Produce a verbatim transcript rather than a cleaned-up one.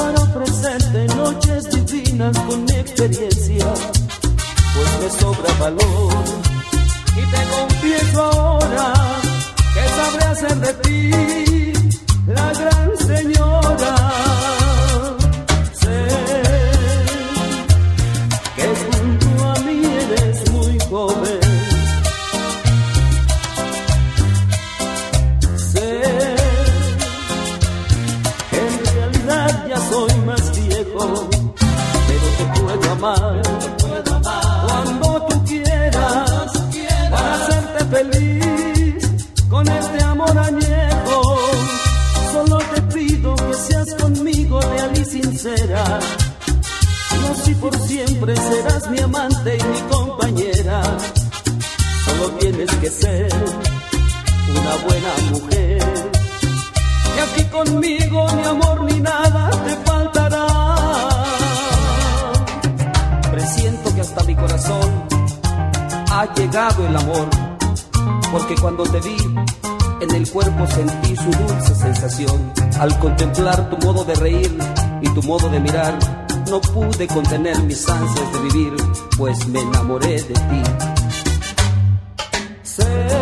para ofrecerte noches divinas con mi experiencia, pues me sobra valor. Y te confieso ahora que sabré hacer de ti la gran señora. Sé que junto a mí eres muy joven. Sé que en realidad ya soy más viejo, pero te puedo amar cuando tú quieras, para hacerte feliz con este amor añejo. Solo te pido que seas conmigo leal y sincera, no si por siempre serás mi amante y mi compañera. Solo tienes que ser una buena mujer, y aquí conmigo ni amor ni nada te faltará. Presiento que hasta mi corazón ha llegado el amor, porque cuando te vi en el cuerpo sentí su dulce sensación. Al contemplar tu modo de reír y tu modo de mirar, no pude contener mis ansias de vivir, pues me enamoré de ti. Sé